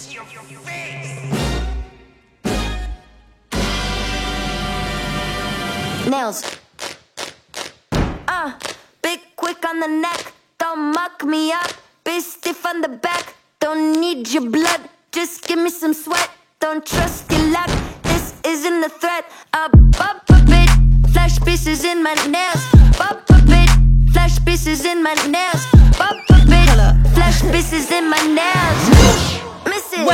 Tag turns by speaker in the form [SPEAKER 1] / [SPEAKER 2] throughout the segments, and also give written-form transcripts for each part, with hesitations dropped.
[SPEAKER 1] your face.
[SPEAKER 2] Nails. Big quick on the neck. Don't muck me up. Big stiff on the back. Don't need your blood. Just give me some sweat. Don't trust your luck. This isn't a threat. Bump a bit. Flash pieces in my nails. Bump a bit. Flash pieces in my nails. Bump a bit. Flash pieces in my nails. Miss it.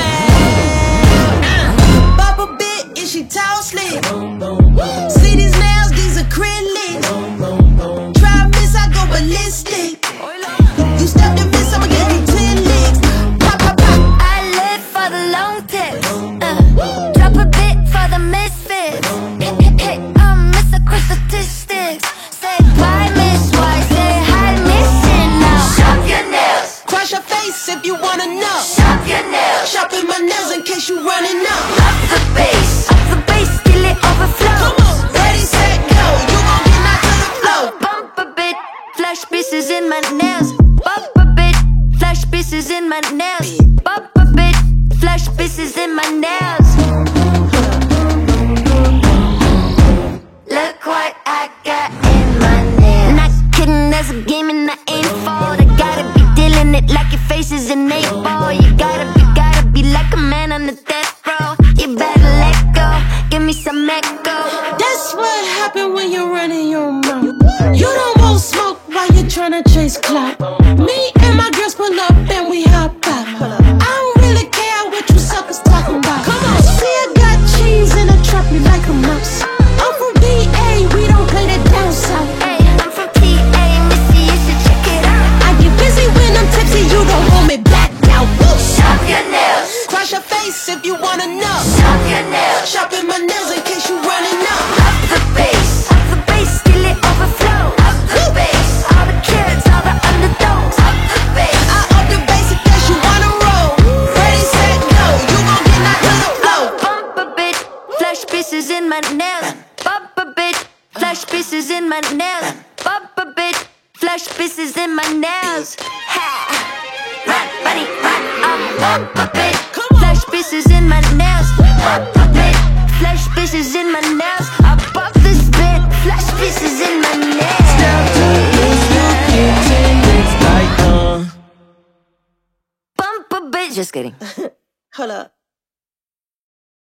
[SPEAKER 3] Bump a bit. Is she tall, slim? See these nails? These acrylics. Try miss, I go ballistic. You step to miss, I'ma give you 10 licks. Pop, pop, pop.
[SPEAKER 2] I live for the long tips. Drop a bit for the misfits. Miss across statistics. Say bye, Miss White. Say hi, Mission now. Shop your nails.
[SPEAKER 3] Crush your face if you wanna know.
[SPEAKER 2] Shop your nails.
[SPEAKER 3] Shopping my nails in case you running up.
[SPEAKER 2] Up the bass. Up the bass till it overflows.
[SPEAKER 3] Come on, ready, set, go. You gon' get knocked to the floor.
[SPEAKER 2] Bump a bit. Flash pieces in my nails. Bump a bit. Flash pieces in my nails. Bump a bit. Flash pieces in my nails. Look what I got in my nails. Not kidding, there's a game and I ain't fall. I gotta be dealing it like your face is an 8-ball. You gotta be like a man on the death row. You better let go, give me some echo.
[SPEAKER 3] That's what happen when you're running your mouth. You don't want smoke while you're tryna chase clout. Me and my girls pull up and we hop out. I don't really care what you suckers talking about. Come on, see I got cheese and I trap you like a mouse. I'm from VA, we don't play that down south.
[SPEAKER 2] Hey, I'm from PA, Missy, you should check it out.
[SPEAKER 3] I get busy when I'm tipsy, you don't want me back now. Woo!
[SPEAKER 2] Shop your nails.
[SPEAKER 3] Crush your face if you wanna know.
[SPEAKER 2] Shop your nails.
[SPEAKER 3] Shopping my nails in case you running up.
[SPEAKER 2] Up the bass. Up the bass till it overflows. Up the bass. All the kids, all the underdogs. Up the bass.
[SPEAKER 3] I up the bass in case you wanna roll. Ready, set, go. You gon' get knocked to the floor.
[SPEAKER 2] Bump a bit. Flash pieces in my nails. Bump a bit. Flash pieces in my nails. Bump a bit. Flash pieces in my nails. Ha. Run, buddy, run. Bump a bit. Flash pieces in my nails. Bump a bit. Flash pieces in my nails. I bump this bit. Flash pieces in my nails. Bump a bit. Just kidding.
[SPEAKER 3] Hold up.